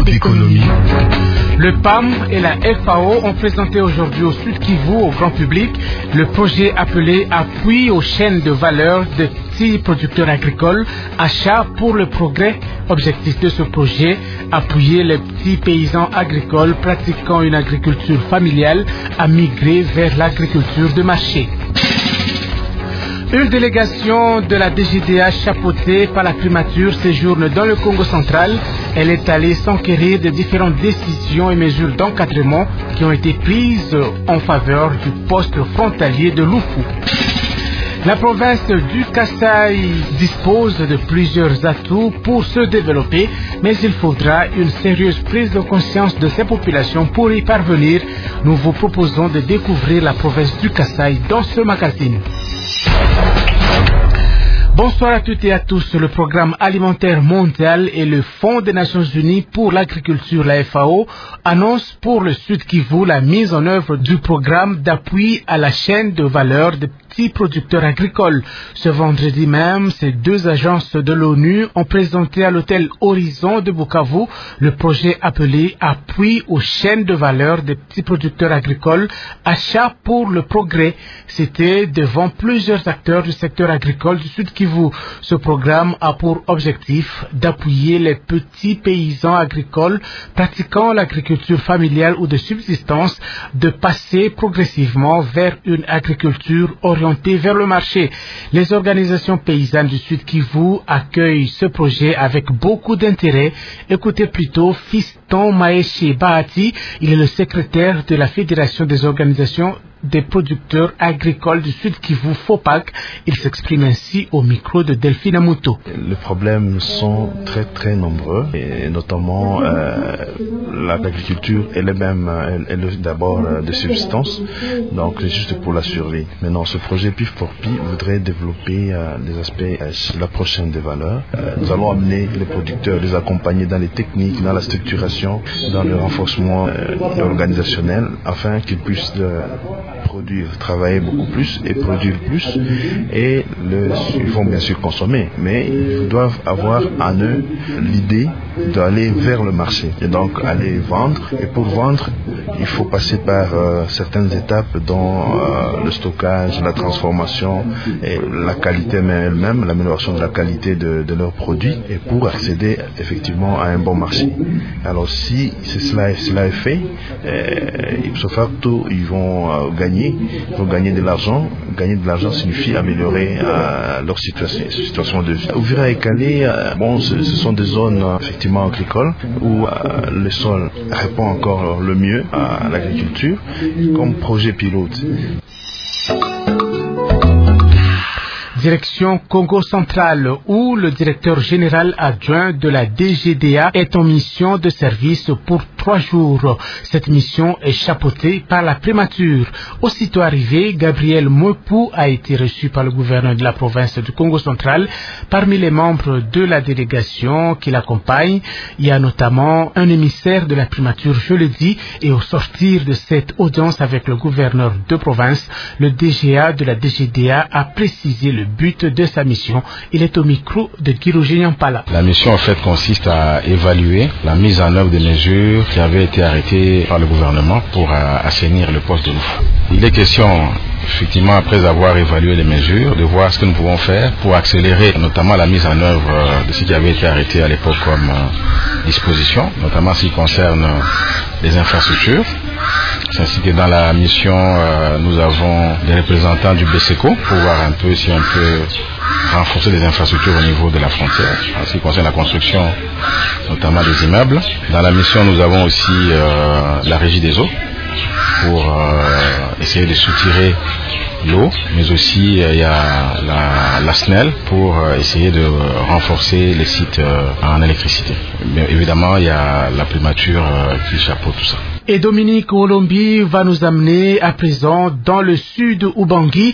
d'économie. Le PAM et la FAO ont présenté aujourd'hui au Sud Kivu au grand public le projet appelé Appui aux chaînes de valeur des petits producteurs agricoles, achat pour le progrès. Objectif de ce projet, appuyer les petits paysans agricoles pratiquant une agriculture familiale à migrer vers l'agriculture de marché. Une délégation de la DGDA chapeautée par la primature séjourne dans le Congo central. Elle est allée s'enquérir de différentes décisions et mesures d'encadrement qui ont été prises en faveur du poste frontalier de Lufu. La province du Kasaï dispose de plusieurs atouts pour se développer, mais il faudra une sérieuse prise de conscience de ces populations pour y parvenir. Nous vous proposons de découvrir la province du Kasaï dans ce magazine. Bonsoir à toutes et à tous. Le programme alimentaire mondial et le Fonds des Nations Unies pour l'agriculture, la FAO, annoncent pour le Sud Kivu la mise en œuvre du programme d'appui à la chaîne de valeur des petits producteurs agricoles. Ce vendredi même, ces deux agences de l'ONU ont présenté à l'hôtel Horizon de Bukavu le projet appelé Appui aux chaînes de valeur des petits producteurs agricoles, achat pour le progrès. C'était devant plusieurs acteurs du secteur agricole du Sud Kivu. Ce programme a pour objectif d'appuyer les petits paysans agricoles pratiquant l'agriculture familiale ou de subsistance de passer progressivement vers une agriculture orientée vers le marché. Les organisations paysannes du Sud Kivu accueillent ce projet avec beaucoup d'intérêt. Écoutez plutôt Fiston Maeshe Bahati, il est le secrétaire de la Fédération des organisations des producteurs agricoles du Sud Kivu, FOPAC. Il s'exprime ainsi au micro de Delphine Amuto. Les problèmes sont très nombreux, et notamment l'agriculture elle-même, elle est d'abord de subsistance, donc juste pour la survie. Maintenant, ce projet PIF pour PI voudrait développer des aspects sur la prochaine des valeurs. Nous allons amener les producteurs, les accompagner dans les techniques, dans la structuration, dans le renforcement organisationnel, afin qu'ils puissent travailler beaucoup plus et produire plus, et ils vont bien sûr consommer, mais ils doivent avoir en eux l'idée d'aller vers le marché et donc aller vendre. Et pour vendre, il faut passer par certaines étapes dont le stockage, la transformation et la qualité elle-même, l'amélioration de la qualité de leurs produits, et pour accéder effectivement à un bon marché. Alors si cela est fait, ipso facto ils vont gagner de l'argent. Gagner de l'argent signifie améliorer leur situation de vie. Ouvira et Calais, ce sont des zones effectivement agricoles où le sol répond encore le mieux à l'agriculture, comme projet pilote. Direction Congo central, où le directeur général adjoint de la DGDA est en mission de service pour 3 jours. Cette mission est chapeautée par la primature. Aussitôt arrivé, Gabriel Mopou a été reçu par le gouverneur de la province du Congo central. Parmi les membres de la délégation qui l'accompagnent, il y a notamment un émissaire de la primature, je le dis, et au sortir de cette audience avec le gouverneur de province, le DGA de la DGDA a précisé le but de sa mission. Il est au micro de Girougé Nyampala. La mission en fait consiste à évaluer la mise en œuvre des mesures qui avaient été arrêtées par le gouvernement pour assainir le poste de Lufu. Il est question, effectivement, après avoir évalué les mesures, de voir ce que nous pouvons faire pour accélérer notamment la mise en œuvre de ce qui avait été arrêté à l'époque comme disposition, notamment en ce qui concerne les infrastructures. C'est ainsi que dans la mission, nous avons des représentants du BSECO pour voir un peu si on peut renforcer les infrastructures au niveau de la frontière, en ce qui concerne la construction notamment des immeubles. Dans la mission, nous avons aussi la régie des eaux pour essayer de soutirer l'eau, mais aussi il y a la SNEL pour essayer de renforcer les sites en électricité. Mais évidemment, il y a la primature qui chapeaute tout ça. Et Dominique Olombi va nous amener à présent dans le sud Ubangi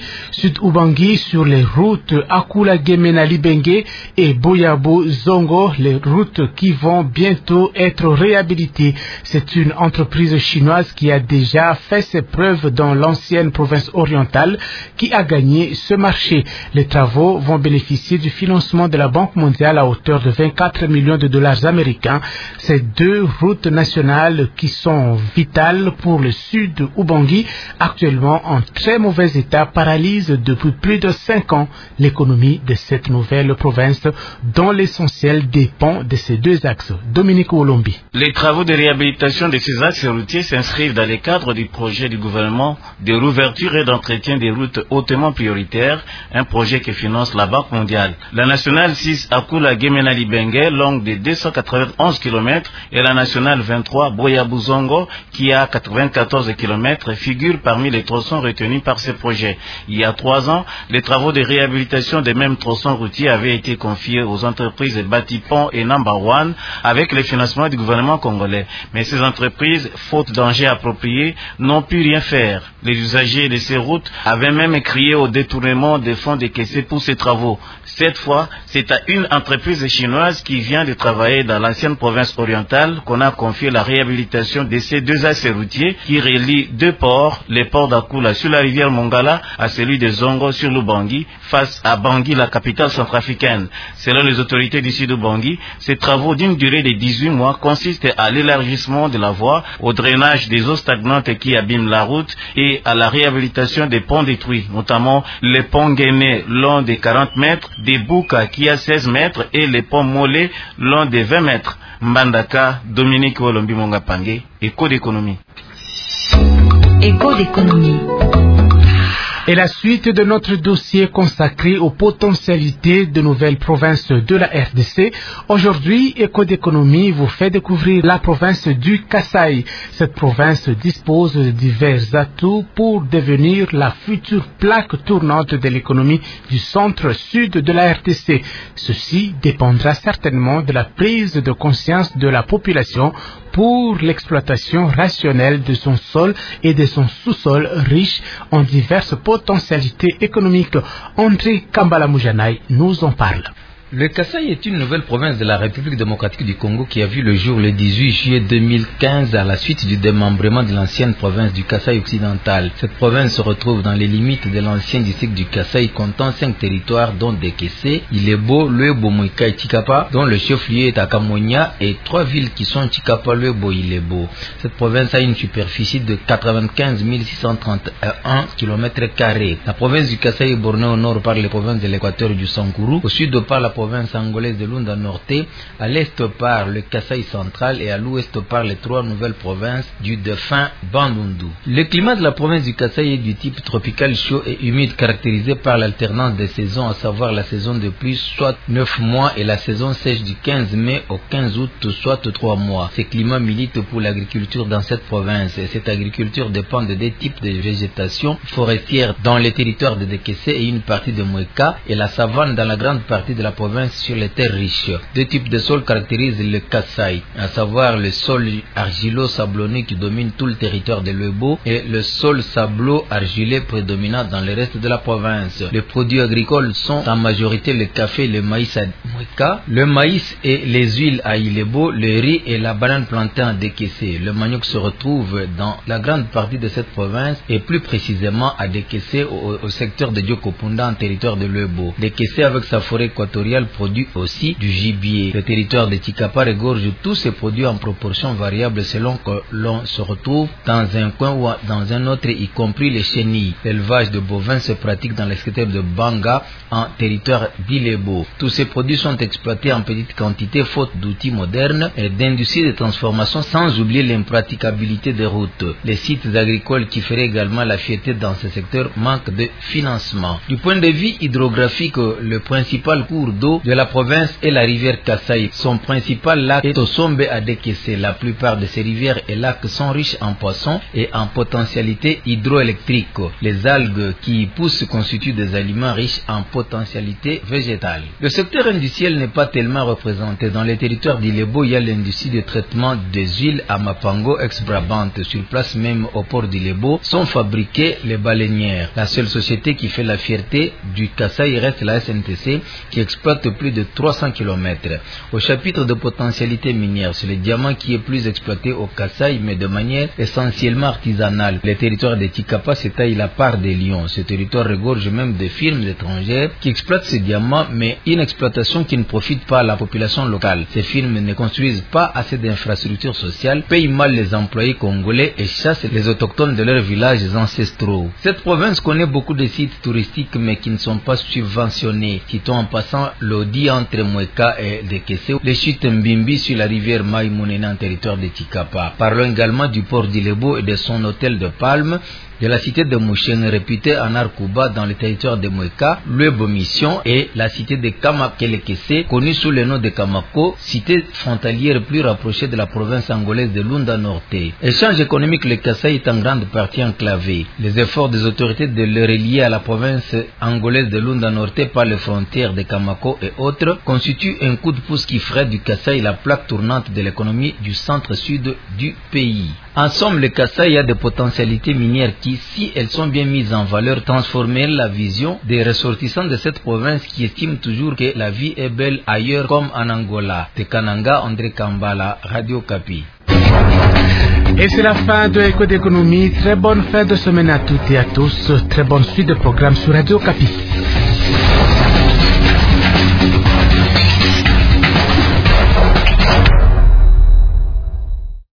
sur les routes Akula Gemena Libenge et Boyabo Zongo, les routes qui vont bientôt être réhabilitées. C'est une entreprise chinoise qui a déjà fait ses preuves dans l'ancienne province orientale qui a gagné ce marché. Les travaux vont bénéficier du financement de la Banque mondiale à hauteur de 24 millions de dollars américains. Ces deux routes nationales qui sont vitales pour le sud Ubangi, actuellement en très mauvais état, paralysent depuis plus de 5 ans l'économie de cette nouvelle province dont l'essentiel dépend de ces deux axes. Dominique Olombi. Les travaux de réhabilitation de ces axes routiers s'inscrivent dans le cadre du projet du gouvernement de rouverture et d'entretien des routes hautement prioritaires, un projet que finance la Banque mondiale. La nationale 6 Akula Gemena Libenge, longue de 291 km, et la nationale 23 Boyabo Zongo, qui a 94 km, figurent parmi les tronçons retenus par ce projet. Il y a 3 ans, les travaux de réhabilitation des mêmes tronçons routiers avaient été confiés aux entreprises Batipon et Number One avec le financement du gouvernement congolais. Mais ces entreprises, faute d'engins appropriés, n'ont pu rien faire. Les usagers de ces routes avaient même crié au détournement des fonds décaissés pour ces travaux. Cette fois, c'est à une entreprise chinoise qui vient de travailler dans l'ancienne province orientale qu'on a confié la réhabilitation de ces deux axes routiers qui relient deux ports, les ports d'Akula sur la rivière Mongala à celui de Zongo sur l'Ubangi, face à Bangui, la capitale centrafricaine. Selon les autorités du sud Ubangi, ces travaux d'une durée de 18 mois consistent à l'élargissement de la voie, au drainage des eaux stagnantes qui abîment la route et à la réhabilitation des ponts détruits, notamment le pont Guéné long de 40 mètres, des Bouka qui a 16 mètres et les ponts Molé long de 20 mètres. Mbandaka, Dominique Olombi Mongapangue, Éco d'économie. Éco d'économie. Et la suite de notre dossier consacré aux potentialités de nouvelles provinces de la RDC. Aujourd'hui, Éco d'économie vous fait découvrir la province du Kasaï. Cette province dispose de divers atouts pour devenir la future plaque tournante de l'économie du centre-sud de la RDC. Ceci dépendra certainement de la prise de conscience de la population pour l'exploitation rationnelle de son sol et de son sous-sol riche en diverses potentialités économiques. André Kambala Moujanay nous en parle. Le Kasaï est une nouvelle province de la République démocratique du Congo qui a vu le jour le 18 juillet 2015 à la suite du démembrement de l'ancienne province du Kasaï occidental. Cette province se retrouve dans les limites de l'ancien district du Kasaï comptant 5 territoires dont Dekese, Ilebo, Luebo, Moika et Chikapa, dont le chef-lieu est à Kamonia, et 3 villes qui sont Chikapa, Luebo et Ilebo. Cette province a une superficie de 95 631 km². La province du Kasaï est bornée au nord par les provinces de l'Équateur et du Sankourou, au sud par la province angolaise de Lunda Norte, à l'est par le Kasaï central et à l'ouest par les 3 nouvelles provinces du défunt Bandundu. Le climat de la province du Kasaï est du type tropical chaud et humide caractérisé par l'alternance des saisons, à savoir la saison de pluie soit 9 mois et la saison sèche du 15 mai au 15 août soit 3 mois. Ces climats militent pour l'agriculture dans cette province et cette agriculture dépend de 2 types de végétation forestière dans les territoires de Dekese et une partie de Mweka et la savane dans la grande partie de la province sur les terres riches. 2 types de sols caractérisent le Kasaï, à savoir le sol argilo-sablonné qui domine tout le territoire de Luebo et le sol sablo-argilé prédominant dans le reste de la province. Les produits agricoles sont en majorité le café et le maïs à Mweka, le maïs et les huiles à Ilebo, le riz et la banane plantain à Dekese. Le manioc se retrouve dans la grande partie de cette province et plus précisément à Dekese au secteur de Diokopunda en territoire de Luebo. Dekese avec sa forêt équatoriale produit aussi du gibier. Le territoire de Chikapa regorge tous ces produits en proportion variable selon que l'on se retrouve dans un coin ou dans un autre, y compris les chenilles. L'élevage de bovins se pratique dans le secteur de Banga en territoire d'Ilebo. Tous ces produits sont exploités en petite quantité faute d'outils modernes et d'industries de transformation, sans oublier l'impraticabilité des routes. Les sites agricoles qui feraient également la fierté dans ce secteur manquent de financement. Du point de vue hydrographique, le principal cours d'eau d'eau de la province est la rivière Kasaï. Son principal lac est Tosombe Adekese. La plupart de ces rivières et lacs sont riches en poissons et en potentialité hydroélectrique. Les algues qui y poussent constituent des aliments riches en potentialité végétale. Le secteur industriel n'est pas tellement représenté. Dans les territoires d'Ilebo, il y a l'industrie de traitement des huiles à Mapango, ex-Brabant. Sur place même au port d'Ilebo sont fabriquées les baleinières. La seule société qui fait la fierté du Kasaï reste la SNTC qui exploite plus de 300 km. Au chapitre de potentialité minière, c'est le diamant qui est plus exploité au Kasaï, mais de manière essentiellement artisanale. Les territoires de Tikapa s'étaillent la part des lions. Ce territoire regorge même de firmes étrangères qui exploitent ces diamants, mais une exploitation qui ne profite pas à la population locale. Ces firmes ne construisent pas assez d'infrastructures sociales, payent mal les employés congolais et chassent les autochtones de leurs villages ancestraux. Cette province connaît beaucoup de sites touristiques, mais qui ne sont pas subventionnés. Citons en passant l'audi entre Mweka et Dekese, les chutes Mbimbi sur la rivière Maïmounena en territoire de Tikapa. Parlons également du port d'Ilebo et de son hôtel de Palme, de la cité de Mouchen réputée en Arkouba dans le territoire de Mweka, Luebo Mission et la cité de Kamakelekese connue sous le nom de Kamako, cité frontalière plus rapprochée de la province angolaise de Lunda Norte. Échange économique, le Kasaï est en grande partie enclavé. Les efforts des autorités de le relier à la province angolaise de Lunda Norte par les frontières de Kamako et autres constituent un coup de pouce qui ferait du Kasaï la plaque tournante de l'économie du centre-sud du pays. En somme, le Kasaï a des potentialités minières qui, si elles sont bien mises en valeur, transformeraient la vision des ressortissants de cette province qui estiment toujours que la vie est belle ailleurs comme en Angola. De Kananga, André Kambala, Radio Kapi. Et c'est la fin de Éco d'économie. Très bonne fin de semaine à toutes et à tous. Très bonne suite de programmes sur Radio Kapi.